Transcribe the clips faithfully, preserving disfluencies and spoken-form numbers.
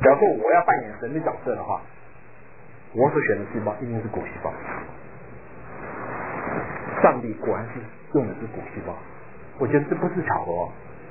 假如说我要扮演神的角色的话，我所选的细胞一定是骨细胞。上帝果然是用的是骨细胞，我觉得这不是巧合哦。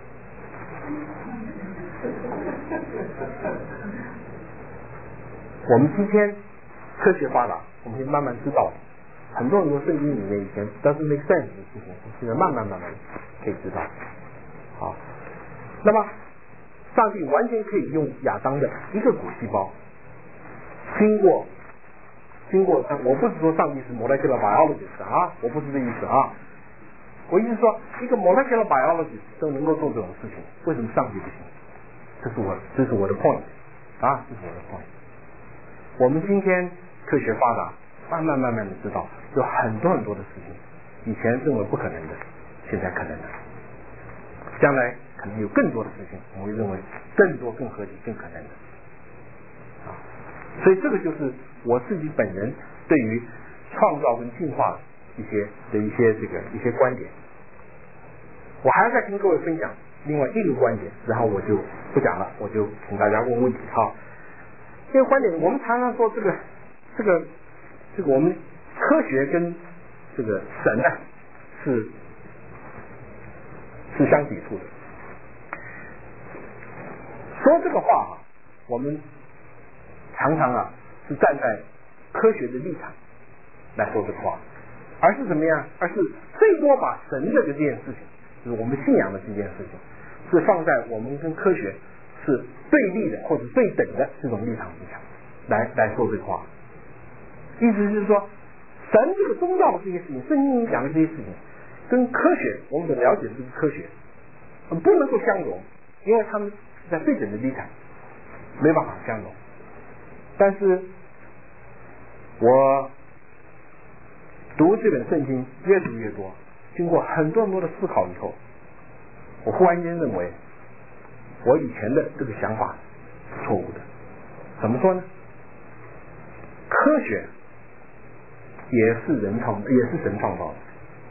我们今天科学发达，我们可以慢慢知道很多很多圣经里面以前 doesn't make sense 的事情，现在慢慢慢慢可以知道。好，那么上帝完全可以用亚当的一个骨细胞，经过经过，我不是说上帝是 molecular biologist 啊，我不是这意思啊。我意思说，一个 molecular biologist 都能够做这种事情，为什么上帝不行？这是我这是我的 point 啊，这是我的 point。我们今天科学发达，慢慢慢慢的知道有很多很多的事情，以前认为不可能的，现在可能了。将来可能有更多的事情，我们会认为更多、更合理、更可能的。啊，所以这个就是我自己本人对于创造跟进化一些的一些这个一些观点。我还要再跟各位分享另外一个观点，然后我就不讲了，我就请大家问问题哈。这个观点，我们常常说这个这个这个我们科学跟这个神呢、啊、是是相抵触的。说这个话啊，我们常常啊是站在科学的立场来说这个话，而是怎么样？而是最多把神的这件事情，就是我们信仰的这件事情，是放在我们跟科学是对立的或者对等的这种立场之下来来说这个话。意思是说，神这个宗教的这些事情，圣经里讲的这些事情，跟科学我们所了解的这个科学不能够相容，因为他们是在对等的立场，没办法相容。但是我读这本圣经越读越多，经过很多很多的思考以后，我忽然间认为我以前的这个想法是错误的。怎么说呢？科学也是人创，也是神创造的。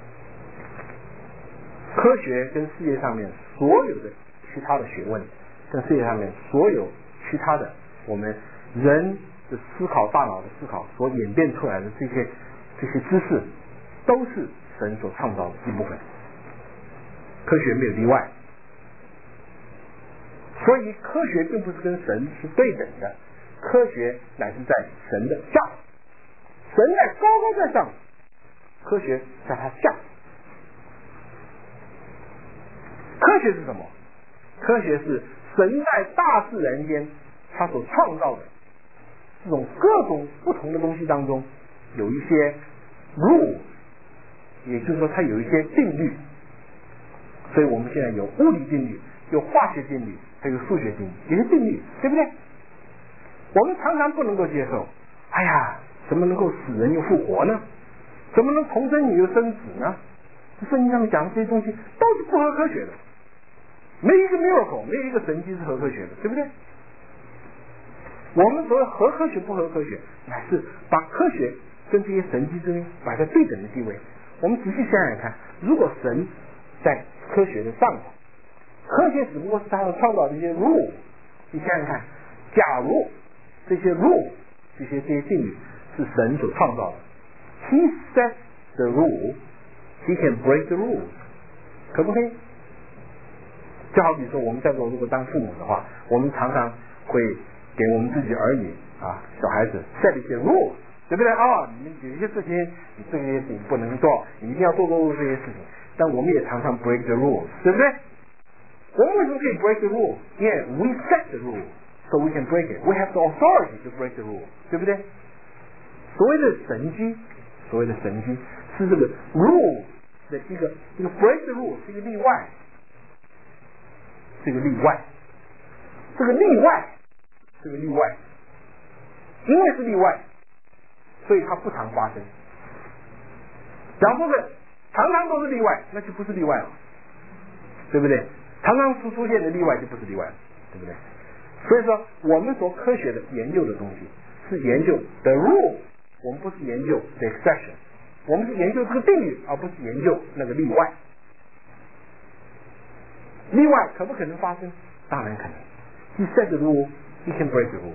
科学跟世界上面所有的其他的学问，跟世界上面所有其他的我们人的思考、大脑的思考所演变出来的这些这些知识，都是神所创造的一部分，科学没有例外。所以科学并不是跟神是对等的，科学乃是在神的下，神在高高在上，科学在他下。科学是什么？科学是神在大自然间他所创造的这种各种不同的东西当中，有一些 rule， 也就是说它有一些定律。所以我们现在有物理定律，有化学定律，还有数学定律，有些定律，对不对？我们常常不能够接受，哎呀，怎么能够死人又复活呢？怎么能重生女又生子呢？圣经上面讲的这些东西都是不合科学的，没一个 miracle， 没有一个神迹是合科学的，对不对？我们所谓合科学不合科学，乃是把科学跟这些神迹之间摆在对等的地位。我们仔细想想看，如果神在科学的上头，科学只不过是他创造的一些 rule， 你想想看，假如这些 rule 这些这些定律是神所创造的， He sets the rule， He can break the rules， 可不可以？就好比说我们在座如果当父母的话，我们常常会给我们自己儿女啊小孩子 set 一些 rules， 对不对啊？你们有一些事情你这些事情不能做，你一定要做做做这些事情。但我们也常常 break the rules， 对不对？我们为什么可以 break the rule？ Yeah, we set the rule, so we can break it. We have the authority to break the rule， 对不对？所谓的神迹，所谓的神迹是这个 rule 的一个一个 break the rule 是一个例外，是一个例外，这个例外，这个例外，因为是例外，所以它不常发生。假如说是常常都是例外，那就不是例外了，对不对？常常出出现的例外就不是例外了，对不对？所以说，我们所科学的研究的东西是研究 the rule， 我们不是研究 the exception， 我们是研究这个定律，而不是研究那个例外。例外可不可能发生？当然可能。He set the rule, He can break the rule。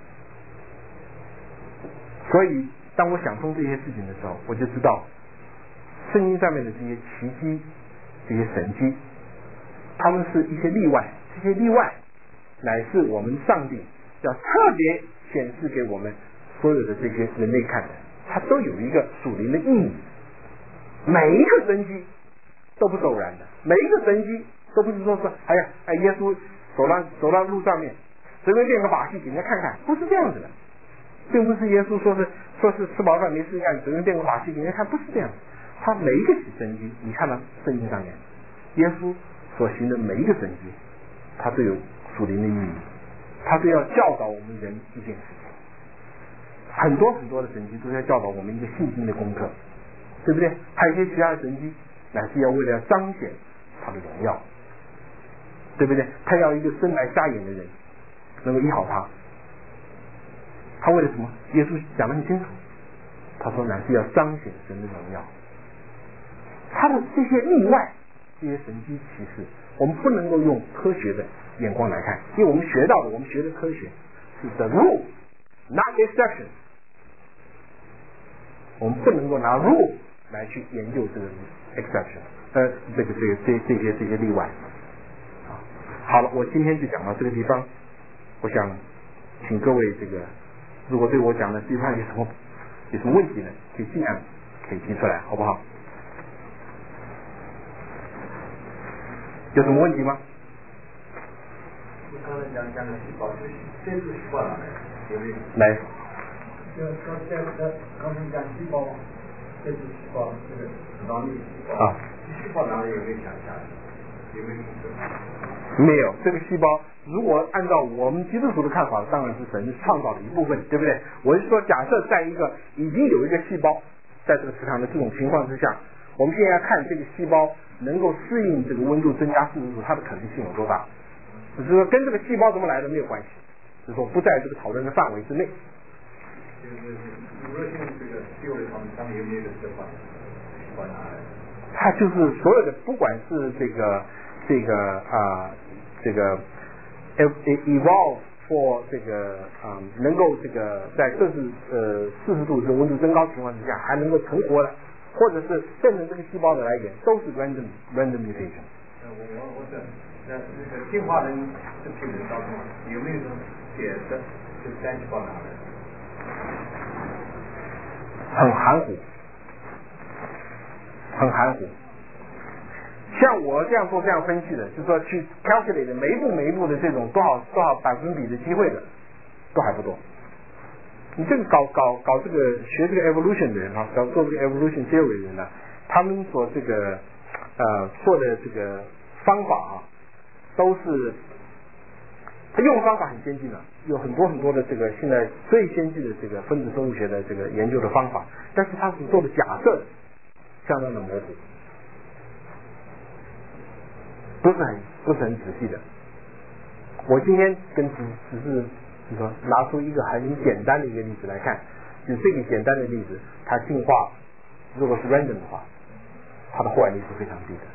所以当我想通这些事情的时候，我就知道圣经上面的这些奇迹、这些神迹，他们是一些例外，这些例外乃是我们上帝要特别显示给我们所有的这些人类看的，它都有一个属灵的意义。每一个神迹都不是偶然的，每一个神迹都不是说是哎呀哎耶稣走到走到路上面随便变个把戏给人家看看，不是这样子的，并不是耶稣说是说是吃饱饭没事干随便变个把戏给人家看，不是这样的。他每一个神迹，你看到圣经上面耶稣所行的每一个神迹，它都有属灵的意义，他都要教导我们人一件事情。很多很多的神迹都是要教导我们一个信心的功课，对不对？还有一些其他的神迹乃是要为了彰显他的荣耀，对不对？他要一个生来瞎眼的人能够医好他，他为了什么？耶稣讲得很清楚，他说乃是要彰显神的荣耀。他的这些例外，这些神迹奇事，我们不能够用科学的眼光来看，因为我们学到的，我们学的科学是 the rule not exception， 我们不能够拿 rule 来去研究这个 exception， 呃，这个这个这这些这些例外。好了，我今天就讲到这个地方，我想请各位这个，如果对我讲的地方有什么有什么问题呢，可以尽量可以提出来，好不好？有什么问题吗？ 你刚才讲讲的细胞，就是这是细胞哪来？有没有？ 来。 就刚才刚才讲细胞，这是细胞，这个脂肪粒细胞。 啊。 细胞哪里有没有讲一下？有没有意思？ 没有，这个细胞如果按照我们基督徒的看法，当然是神创造的一部分，对不对？我是说，假设在一个已经有一个细胞在这个磁场的这种情况之下，我们现在看这个细胞能够适应这个温度增加四十度，它的可能性有多大？只是说跟这个细胞怎么来的没有关系，就是说不在这个讨论的范围之内。 就是娱乐性这个旧的他们他们有没有一个习惯？习惯哪来？ 它就是所有的，不管是这个这个啊、呃、这个 evolve for 这个啊、呃、能够这个在摄氏呃四十度这个温度增高情况之下还能够成活的，或者是变成这个细胞的来源，都是 random random mutation。 呃，我我我想，那那个进化论这批人当中有没有什么解释？就单细胞哪来？ 很含糊，很含糊。像我这样做这样分析的，就是说去 calculate 每一步每一步的这种多少多少百分比的机会的，都还不多。你这个搞搞搞这个学这个 evolution 的人啊，搞做这个 evolution theory 的人呢，他们所这个呃做的这个方法啊，都是他用的方法很先进的，有很多很多的这个现在最先进的这个分子生物学的这个研究的方法，但是他所做的假设相当的模糊，不是很不是很仔细的。我今天跟只只是就是说拿出一个很简单的一个例子来看，就这个简单的例子，它进化如果是 random 的话，它的破坏力是非常低的。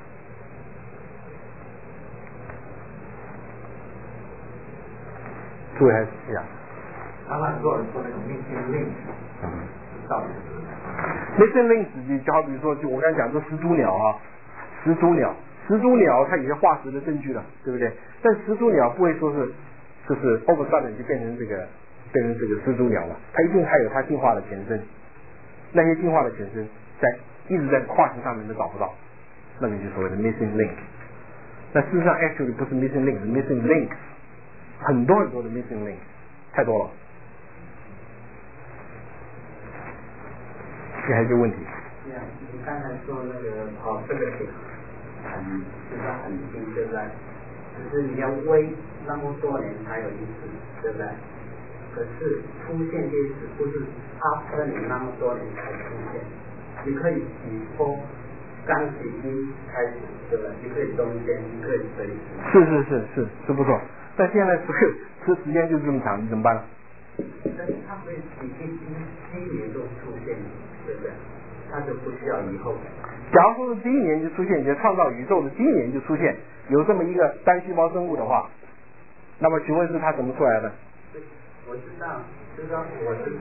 诸位还是这样。 刚刚很多人说那种 missing link， 嗯， 到底是 missing link 就好比说，就我刚才讲说始祖鸟啊，始祖鸟，始祖鸟它有些化石的证据了，对不对？但始祖鸟不会说是就是 over sudden 就变成这个变成这个始祖鸟了，它一定还有它进化的前身，那些进化的前身在一直在化石上面都找不到，那么就所谓的 missing link。那事实上 actually 不是 missing link， 是 missing links， 很多很多的 missing link， 太多了。这还有一个问题。 对啊，你刚才说那个跑这个点很就是很低，对不对？只是你要微那么多年才有一次，对不对？可是出现这一次不是 after 你那么多年才出现，你可以before刚起因开始，对不对？你可以中间，你可以随时。 是是是是是不错，但现在所有这时间就是这么长，你怎么办呢？ 但是它会已经第第一年就出现，对不对？它就不需要以后。 假如说是第一年就出现，你就创造宇宙的第一年就出现有这么一个单细胞生物的话， 那么请问是他怎么出来的？ 我知道，知道我是。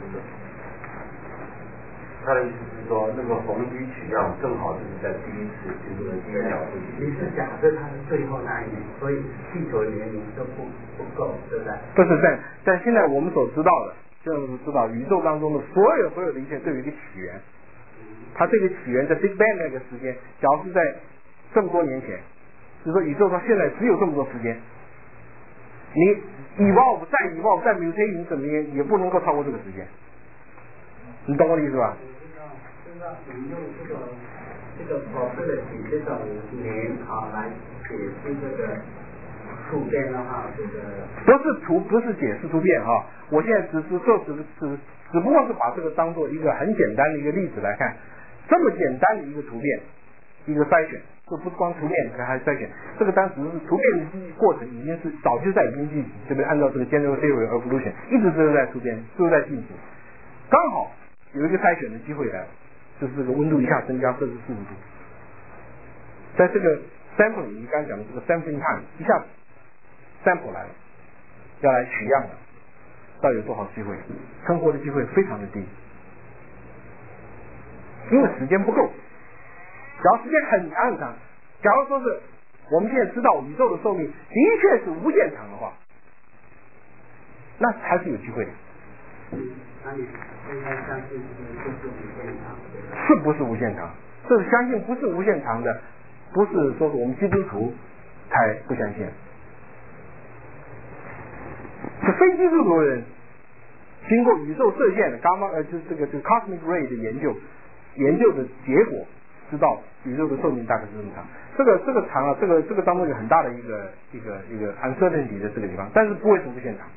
他的意思是说，那个逢低取样正好就是在第一次就是第一秒附近。 你是假设他是最后那一年，所以地球年龄都不不够，对不对？ 不是在，但现在我们所知道的，就是知道宇宙当中的所有所有的一切都有一个起源。它这个起源在 Big Bang 那个时间，假如是在这么多年前，就是说宇宙到现在只有这么多时间，你 evolve 再 evolve 再 mutation 怎么也也不能够超过这个时间。你懂我的意思吧？ 你用这个这个 probability 这种年啊来解释这个突变的话，这个不是图，不是解释突变啊！我现在只是说只只只不过是把这个当做一个很简单的一个例子来看，这么简单的一个图变，一个筛选，这不是光图变，还筛选，这个当时是图变的过程已经是早就在已经进行，这边按照这个 general theory of evolution 一直都在图变，都在进行，刚好有一个筛选的机会来了。就是这个温度一下增加摄氏四十度，在这个 sample 你刚才讲的这个 sampling time 一下 sample 来了，要来取样了，到底有多少机会？存活的机会非常的低，因为时间不够。假如时间很长很长，假如说是我们现在知道宇宙的寿命的确是无限长的话，那还是有机会的。 那你应该相信是不是无限长？ 是不是无限长？这是相信不是无限长的，不是说是我们基督徒才不相信，是非基督徒的人经过宇宙射线的伽马呃，就是这个这个 cosmic ray 的研究，研究的结果知道宇宙的寿命大概是这么长。这个这个长啊，这个这个当中有很大的一个一个一个 uncertainty 的这个地方，但是不会是无限长。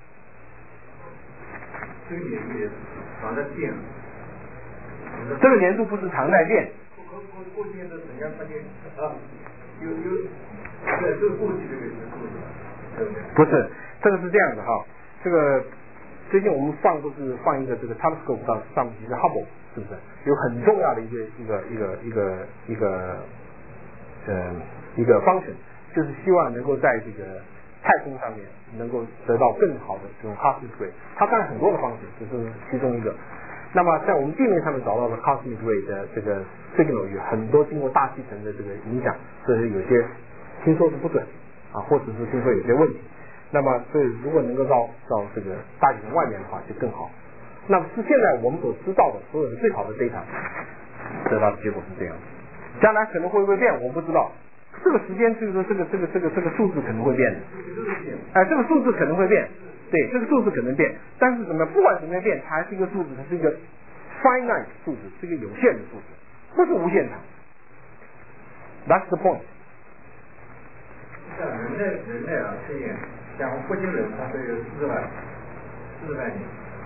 这个年度也常在变， 这个年度不是常在变。 过过过去的人家发现啊，有有，对，这个过去这个是过去，对不对？ 不是，这个是这样的哈。这个最近我们放都是放一个这个 telescope 上上面一个 Hubble， 是不是？有很重要的一个一个一个一个一个呃一个 function， 就是希望能够在这个太空上面能够得到更好的这种 cosmic ray， 它当然很多的方式，这是其中一个。那么在我们地面上面找到的 cosmic ray 的这个 signal 有很多经过大气层的这个影响，所以有些听说是不准啊，或者是听说有些问题。那么所以如果能够到到这个大气层外面的话就更好。那么是现在我们所知道的所有的最好的 data 得到的结果是这样，将来可能会不会变我不知道。这个时间，这个这个这个这个这个数字可能会变的，哎、呃，这个数字可能会变，对，这个数字可能变，但是怎么样，不管怎么样变，它还是一个数字，它是一个 finite 数字，是一个有限的数字，不是无限长。That's the point。 像人类人类啊，测验，像火星人，他是有四万四十万年，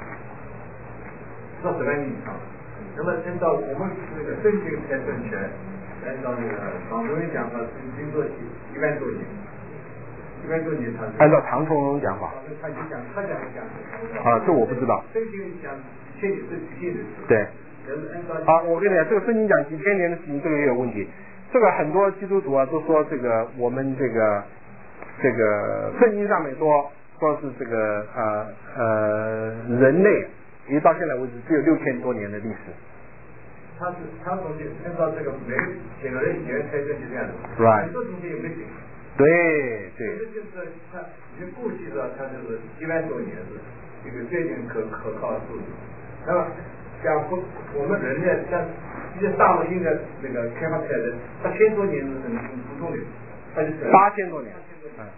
四十万年以上。那么按照我们那个正确才准确。按照那个唐崇荣讲法，经过一万多年，一万多年他按照唐崇荣讲法， 他就讲他讲讲啊，这我不知道。 圣经讲千年是几千年。 对。 啊， 我跟你讲，这个圣经讲几千年的事情，这个也有问题。这个很多基督徒啊都说这个我们这个这个圣经上面说说是这个呃呃人类，一直到现在为止只有六千多年的历史。 他是他从按照这个每个显而易见猜测是这样的， right， 很多东西也没准。 对对。 就是他已经过去的，他就是一万多年是一个最近可可靠的数字。那么像不我们人类像一些大陆现在那个开发出来的八千多年是很很普通的，它就八千多年。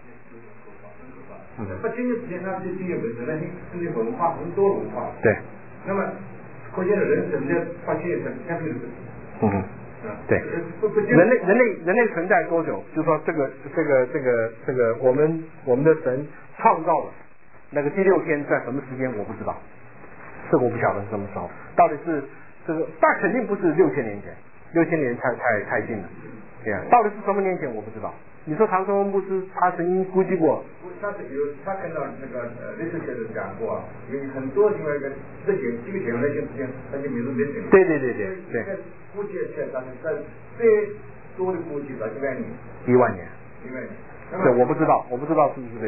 嗯。八千年之前，它就经历本身的经历文化很多文化。 对。 那么。可见人存在发现很相对的。 嗯，对。人类人类人类存在多久？就是说这个这个这个这个我们我们的神创造了那个第六天在什么时间我不知道，这个我不晓得是什么时候，到底是这个，但肯定不是六千年前，六千年太太太近了，对呀、啊，到底是什么年前我不知道。你说唐崇荣牧师他曾经估计过， 他是有他看到那个呃历史学者讲过啊，有很多另外一个这几几个简单性之间，他就名字没准。 对对对对对。 估计现在是在最多的估计到一万年。 一万年。 一万年。 对，我不知道，我不知道是不是对的。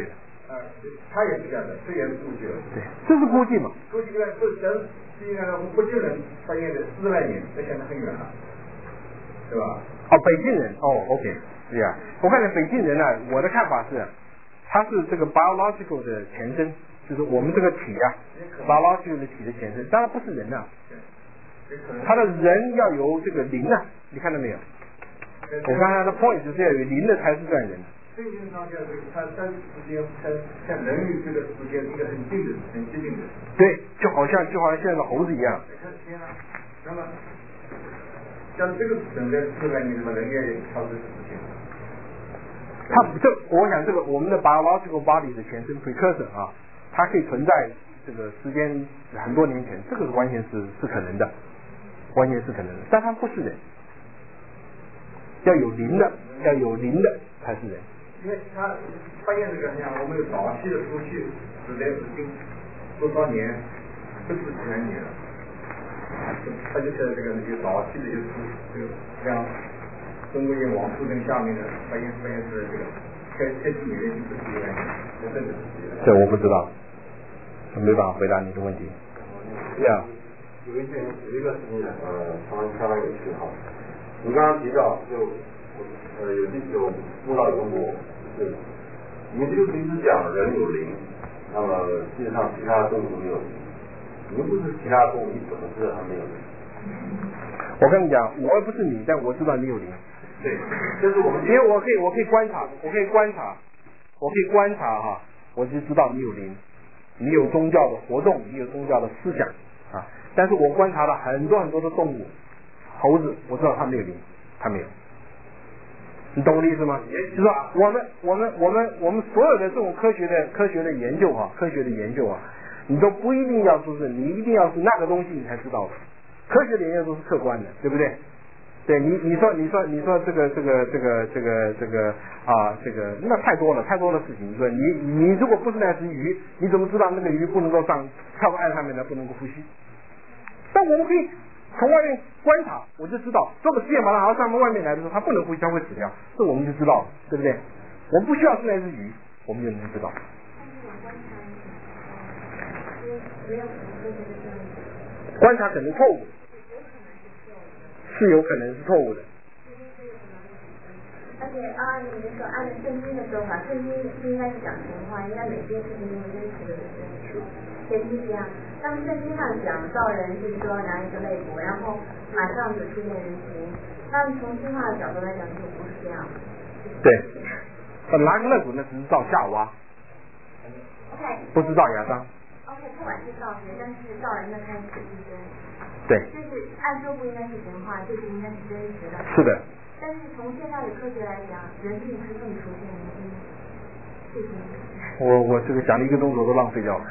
啊，他也是这样的，这也是估计了。 对，这是估计嘛。 估计呢，这人是应该不就能发现的四万年，这现在很远了，对吧？ 哦，北京人，哦 ，OK， 对呀、啊。我看北京人呢、啊，我的看法是，他是这个 biological 的前身，就是我们这个体啊 ，biological 的体的前身，当然不是人呐、啊。他的人要有这个灵啊，你看到没有？我刚才的 point 就是要有灵的才是算人。 圣经上就是它它之间，它像人与这个之间一个很近的、很接近的。 对，就好像就好像现在的猴子一样。 那么，像这个整个自然，你什么人也超出时间。 它这，我想这个我们的 biological body 的前身 precursor 啊，它可以存在这个时间很多年前，这个完全是是可能的，完全是可能的，但它不是人，要有灵的，要有灵的才是人。 因为他发现这个像我们有早期的书序，时间是经多少年，不止几千年了。他就在这个那个早期的一些书，这个像中国人王树根下面的发现发现是这个开开启年的就是几万年，真正的是几万年。 这我不知道，我没办法回答你的问题。对呀。 有一件有一个事情呃，相当相当有趣哈。你刚刚提到就呃有有梦到有问过我，就是你们就是一直讲人有灵，那么事实上其他动物没有灵。你们不是其他动物，你怎么知道它没有灵？ 我跟你讲，我又不是你，但我知道你有灵。 对，这是我们因为我可以我可以观察，我可以观察，我可以观察哈，我就知道你有灵，你有宗教的活动，你有宗教的思想啊。但是我观察了很多很多的动物，猴子，我知道它没有灵，它没有。你懂我的意思吗？就是说我们我们我们我们所有的这种科学的科学的研究啊，科学的研究啊，你都不一定要说是你一定要是那个东西你才知道的。科学的研究都是客观的，对不对？对你你说你说你说这个这个这个这个这个啊这个那太多了太多的事情。你说你你如果不是那只鱼，你怎么知道那个鱼不能够上跳到岸上面来不能够呼吸？但我们可以从外面观察，我就知道这个实验把它拿到上面外面来的时候，它不能呼吸，它会死掉，这我们就知道了，对不对？我们不需要是那只鱼，我们就能知道。观察可能错误，是有可能是错误的。 而且啊，你们说按照圣经的说法，圣经不应该是讲神话，应该每件事情都是真实的真实。前提这样，那么圣经上讲造人是说拿一个肋骨，然后马上就出现人形。那么从进化的角度来讲，就不是这样。 对，拿个肋骨那只是造夏娃， OK， 不是造亚当。 OK， 不管是造人，但是造人的开始是真。 对。 就是按说不应该是神话，这是应该是真实的。 是的。 但是从现在的科学来讲，人并不是更出现的，这是。 我我这个讲了一个钟头都浪费掉了。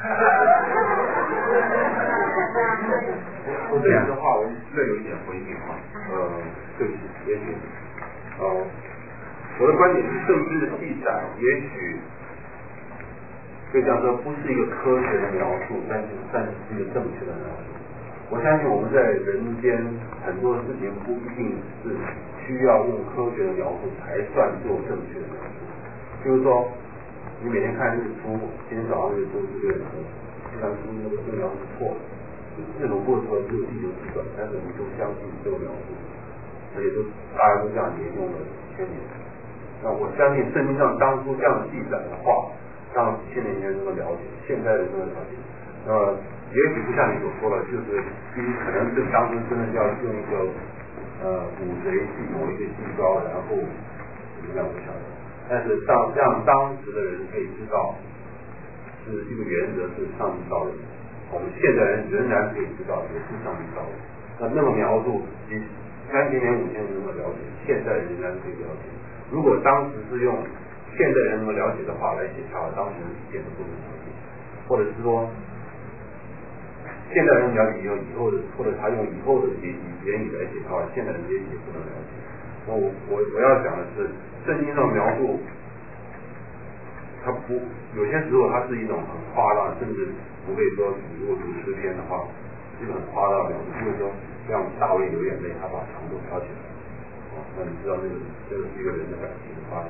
我这样的话，我略有一点回应哈，呃，对不起，也许，呃，我的观点是圣经的记载，也许可以讲说不是一个科学的描述，但是但是是一个正确的描述。我相信我们在人间很多事情不一定是需要用科学的描述才算做正确的描述，就是说。你每天看日出，今天早上日出是对的，虽然是那个这个描述错了，这种过程只有地球之转，但是我们都相信这个描述，而且都大家都这样沿用了几千年。那我相信圣经上当初这样记载的话，让几千年前人能够了解，现在人能够了解。那么也许不像你所说的，就是第一可能是当初真的要用一个呃骨髓去某一个细胞，然后怎么样不晓得。但是让让当时的人可以知道，是一个原则是上帝造人，我们现在人仍然可以知道也是上帝造人。那那么描述，比三千年、五千年能够了解，现在仍然可以了解。如果当时是用现在人能够了解的话来写下，当时人一点都不能相信，或者是说，现在人了解以后，以后的或者他用以后的言言语来写的话，现在人也也不能了解。那我我我要讲的是。圣经上描述，它不有些时候它是一种很夸张，甚至我可以说，如果读诗篇的话，是一个很夸张的描述。就是说，像大卫流眼泪，他把墙都挑起来，哦，那你知道那个这个是一个人的感情的发泄。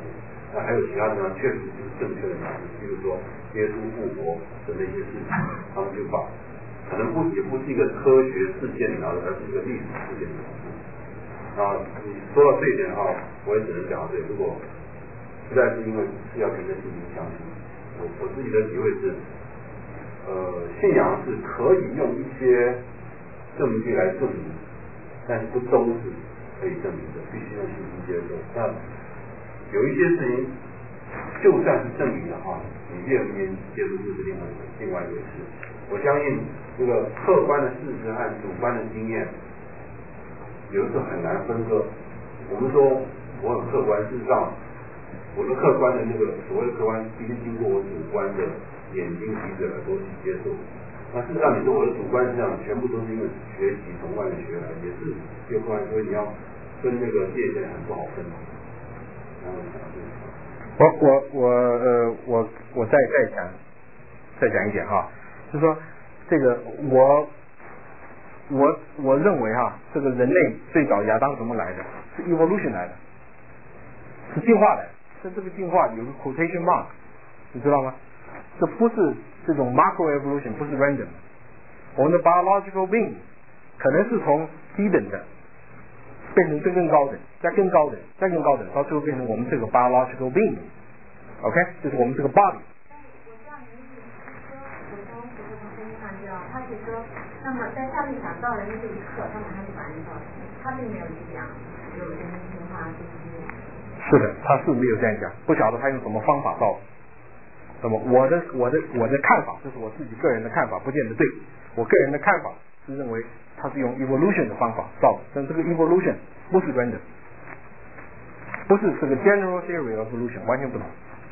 那还有其他地方确实是正确的假设，比如说耶稣复活的那些事情，他们就把可能不也不是一个科学事件然后而是一个历史事件的描述。啊，你说到这一点的话，我也只能讲到这里。如果实在是因为是要凭着信心相信，我我自己的体会是，呃，信仰是可以用一些证据来证明，但是不都是可以证明的，必须用信心接受。那有一些事情，就算是证明的话，你愿不愿意接受这是另外另外一回事。我相信这个客观的事实和主观的经验，有的时候很难分割。我们说我很客观，事实上我的客观的那个所谓的客观，必须经过我主观的眼睛、鼻子、耳朵去接受。那事实上，你说我的主观实际上全部都是因为学习从外面学来，也是学客观，所以你要分那个界限很不好分。 我我我呃我我再再讲再讲一点哈，就是说这个我我我认为哈，这个人类最早亚当怎么来的？是 evolution 来的，是进化来的。这这个进化有个 quotation mark， 你知道吗？这不是这种 macro evolution， 不是 random。我们的 biological being 可能是从低等的变成更更高等，再更高等，再更高等，到最后变成我们这个 biological being。OK， 就是我们这个 body。 他是说，那么在上面讲到人的这一刻，他们还是反应到他并没有这样，有人性化这些。 是的，他是没有这样讲，不晓得他用什么方法造。那么我的我的我的看法，这是我自己个人的看法，不见得对。我个人的看法是认为他是用 evolution 的方法造的，但这个 evolution 不是 random， 不是这个 general theory of evolution， 完全不同。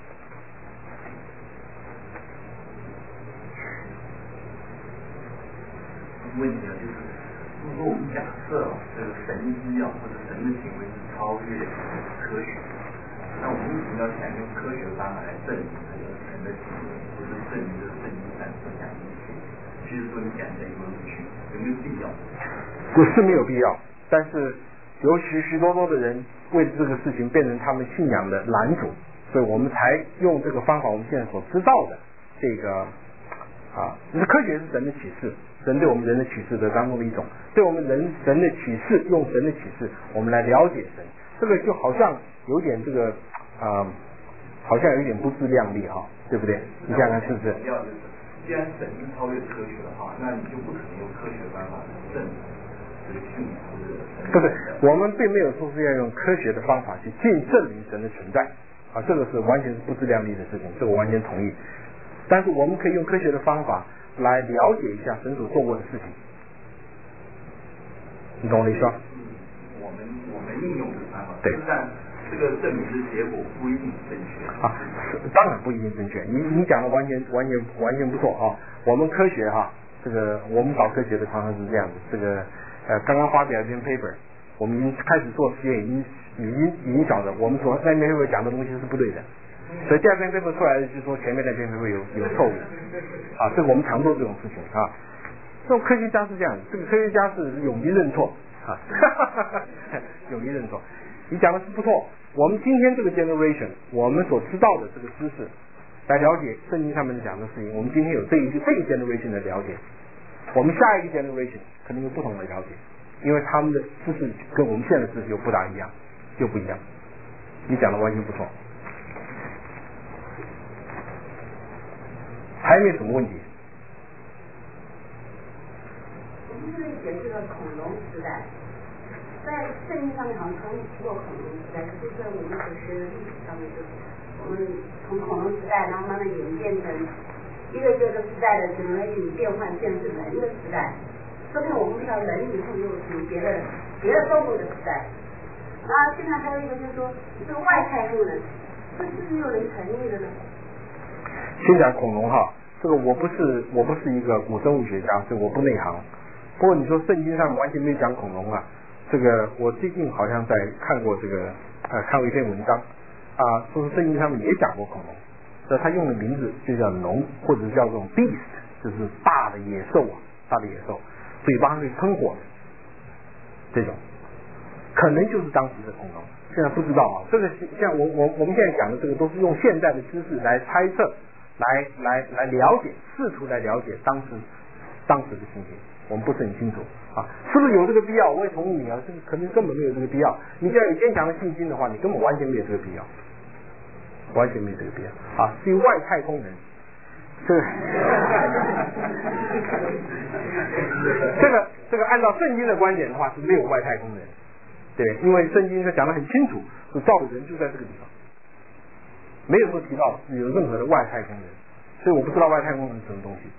问题啊，就是如果我们假设这个神机啊或者神的行为是超越科学，那我们为什么要采用科学的方法来证明这个神的行为，不是证明这个圣经上所讲的一切？其实说你讲的有没有去，有没有必要？ 不是没有必要，但是有许许多多的人为这个事情变成他们信仰的拦阻，所以我们才用这个方法，我们现在所知道的这个啊，就是科学是神的启示。神对我们人的启示的当中的一种，对我们人神的启示，用神的启示，我们来了解神，这个就好像有点这个啊、呃，好像有点不自量力哈，对不对？你想想是不是？ 既然神是超越科学的话，那你就不可能用科学的方法来证明这个信仰或者神。 不是，我们并没有说是要用科学的方法去尽证明神的存在啊，这个是完全是不自量力的事情，这个我完全同意。但是我们可以用科学的方法来了解一下神所做过的事情，你懂我的意思吗？ 我们我们应用这个方法， 对， 但这个证明的结果不一定正确啊，当然不一定正确。你你讲的完全完全完全不错啊。我们科学哈、啊，这个我们搞科学的常常是这样子。这个呃，刚刚发表一篇 paper， 我们已经开始做实验，已经已经已经晓得我们所那篇 paper 讲的东西是不对的。所以第二篇 paper 出来就是说前面那篇 paper 有有错误啊，这个我们常做这种事情啊。这种科学家是这样，这个科学家是勇于认错啊，勇于认错。你讲的是不错，我们今天这个 generation， 我们所知道的这个知识，来了解圣经上面讲的事情，我们今天有这一个这个 generation 的了解，我们下一个 generation 可能有不同的了解，因为他们的知识跟我们现在的知识又不大一样，又不一样。你讲的完全不错。还有没有什么问题？ 我们这里解释了恐龙时代，在圣经上面好像从没提过恐龙时代，可是在我们所学的历史上面，就是我们从恐龙时代，然后慢慢演变成一个一个的时代的 generation 变换，变成人的时代。说明我们遇到人以后又有别的别的动物的时代。然后现在还有一个就是说，这个外太空人，这是不是有人成立的呢？ 先讲恐龙哈，这个我不是我不是一个古生物学家，所以我不内行。不过你说圣经上完全没有讲恐龙啊，这个我最近好像在看过这个呃看过一篇文章啊，说是圣经上面也讲过恐龙，所以他用的名字就叫龙，或者叫这种 beast， 就是大的野兽啊，大的野兽，嘴巴会喷火的这种，可能就是当时的恐龙。 现在不知道啊。这个像我我我们现在讲的这个都是用现在的知识来猜测，来来来了解，试图来了解当时当时的情形，我们不是很清楚啊，是不是有这个必要？我也同意你啊，这个可能根本没有这个必要。你只要有坚强的信心的话，你根本完全没有这个必要，完全没有这个必要啊。至于外太空人，这个这个这个按照圣经的观点的话是没有外太空人，对，因为圣经它讲得很清楚，是造的人就在这个地方，没有说提到有任何的外太空人，所以我不知道外太空人是什么东西，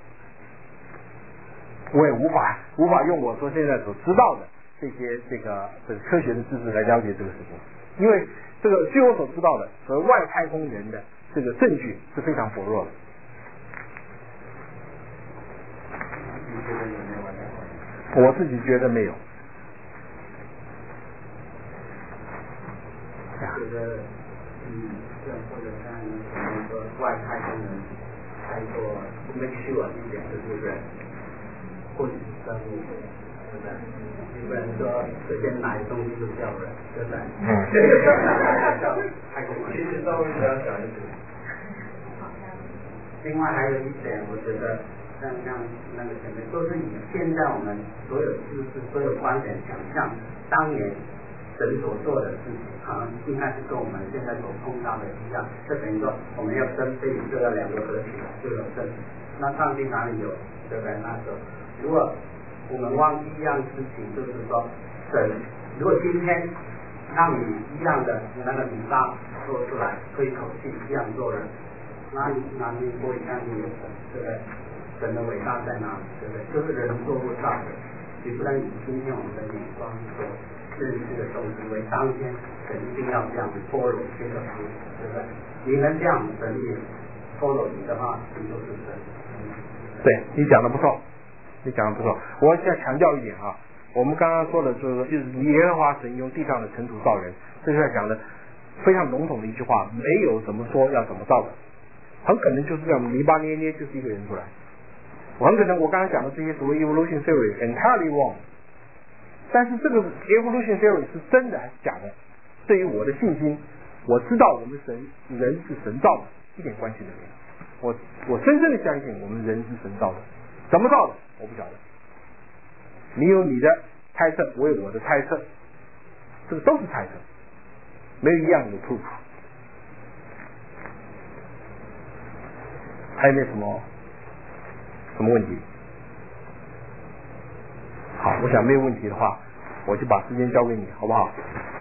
我也无法无法用我说现在所知道的这些这个这个科学的知识来了解这个事情，因为这个据我所知道的和外太空人的这个证据是非常薄弱的。我自己觉得没有。 觉得，嗯，这或者像你说外太空人在做 make sure 一点的，就是或许是生物，对不对？你不能说随便拿东西就叫人，对不对？嗯。太空人。其实稍微比较讲一点。另外还有一点，我觉得。像像那个前面都是以现在我们所有知识、所有观点想象当年神所做的事情，可能应该是跟我们现在所碰到的一样。就等于说，我们要生非就要两个合起来就有生。那上帝哪里有？对不对？那时候，如果我们忘记一样事情，就是说，神如果今天让你一样的那个弥撒说出来，吹口气一样做人，那你那你不会相信有神，对不对？神的伟大在哪里？对不对？就是人做不到的，你不能以今天我们的眼光所认识的东西为当天神一定要这样子 follow 这个事，对不对？你能这样神也 follow 你的话，你就是神。 对，你讲的不错，你讲的不错。我想强调一点啊，我们刚刚说的就是就是耶和华神用地上的尘土造人，这是讲的非常笼统的一句话，没有怎么说要怎么造的，很可能就是这样泥巴捏捏就是一个人出来。很可能我刚才讲的这些所谓 evolution theory entirely wrong， 但是这个 evolution theory 是真的还是假的？对于我的信心，我知道我们神人是神造的，一点关系都没有。我我深深的相信我们人是神造的，怎么造的我不晓得。你有你的猜测，我有我的猜测，这个都是猜测，没有一样有 proof。还有没有什么？什么问题？好，我想没有问题的话，我就把时间交给你，好不好？